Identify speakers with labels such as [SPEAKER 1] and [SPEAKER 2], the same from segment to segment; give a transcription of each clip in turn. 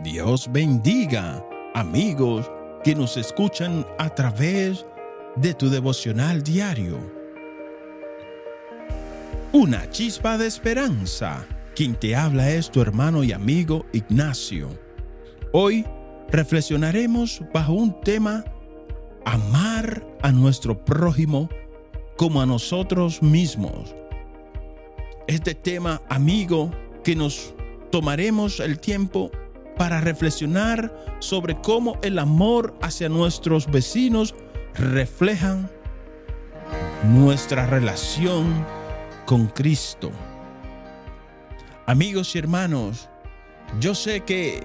[SPEAKER 1] Dios bendiga, amigos que nos escuchan a través de tu devocional diario. Una chispa de esperanza. Quien te habla es tu hermano y amigo Ignacio. Hoy reflexionaremos bajo un tema: amar a nuestro prójimo como a nosotros mismos. Este tema, amigo, que nos tomaremos el tiempo para reflexionar sobre cómo el amor hacia nuestros vecinos refleja nuestra relación con Cristo. Amigos y hermanos, yo sé que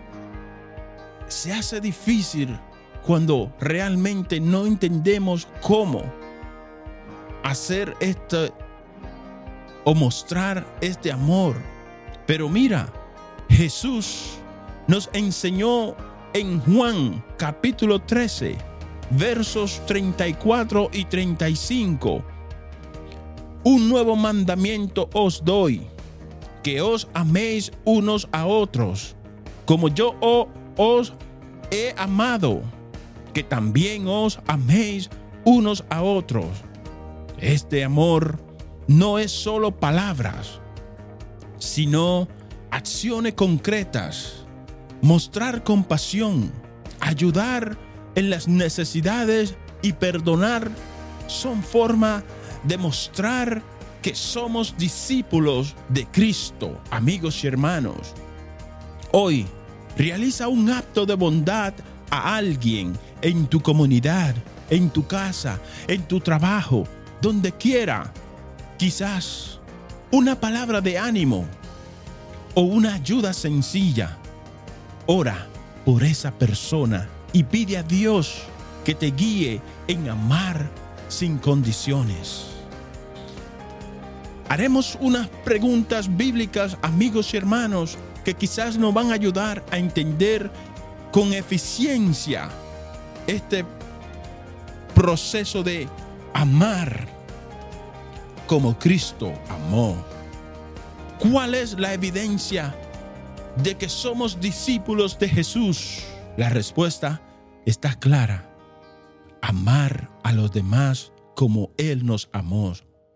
[SPEAKER 1] se hace difícil cuando realmente no entendemos cómo hacer esto o mostrar este amor. Pero mira, Jesús nos enseñó en Juan capítulo 13, versos 34 y 35. Un nuevo mandamiento os doy, que os améis unos a otros, como yo os he amado, que también os améis unos a otros. Este amor no es solo palabras, sino acciones concretas. Mostrar compasión, ayudar en las necesidades y perdonar son formas de mostrar que somos discípulos de Cristo. Amigos y hermanos, hoy realiza un acto de bondad a alguien en tu comunidad, en tu casa, en tu trabajo, donde quiera. Quizás una palabra de ánimo o una ayuda sencilla. Ora por esa persona y pide a Dios que te guíe en amar sin condiciones. Haremos unas preguntas bíblicas, amigos y hermanos, que quizás nos van a ayudar a entender con eficiencia este proceso de amar como Cristo amó. ¿Cuál es la evidencia de que somos discípulos de Jesús? La respuesta está clara: amar a los demás como Él nos amó,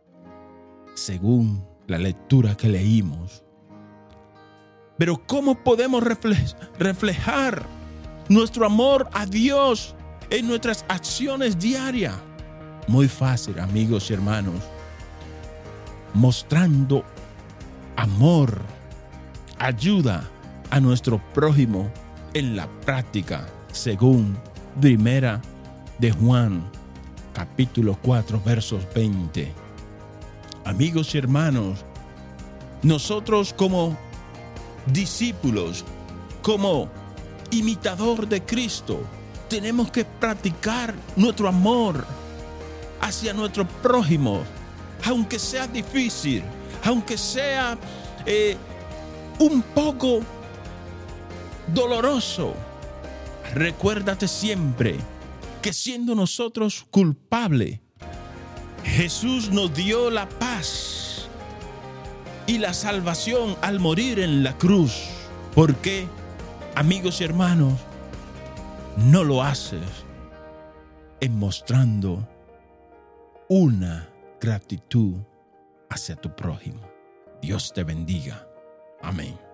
[SPEAKER 1] según la lectura que leímos. Pero ¿cómo podemos reflejar nuestro amor a Dios en nuestras acciones diarias? Muy fácil, amigos y hermanos. Mostrando amor, ayuda a nuestro prójimo en la práctica, según Primera de Juan, capítulo 4, versos 20. Amigos y hermanos, nosotros como discípulos, como imitador de Cristo, tenemos que practicar nuestro amor hacia nuestro prójimo, aunque sea difícil, aunque sea un poco doloroso. Recuérdate siempre que siendo nosotros culpables, Jesús nos dio la paz y la salvación al morir en la cruz. ¿Por qué, amigos y hermanos, no lo haces en mostrando una gratitud hacia tu prójimo? Dios te bendiga. Amén.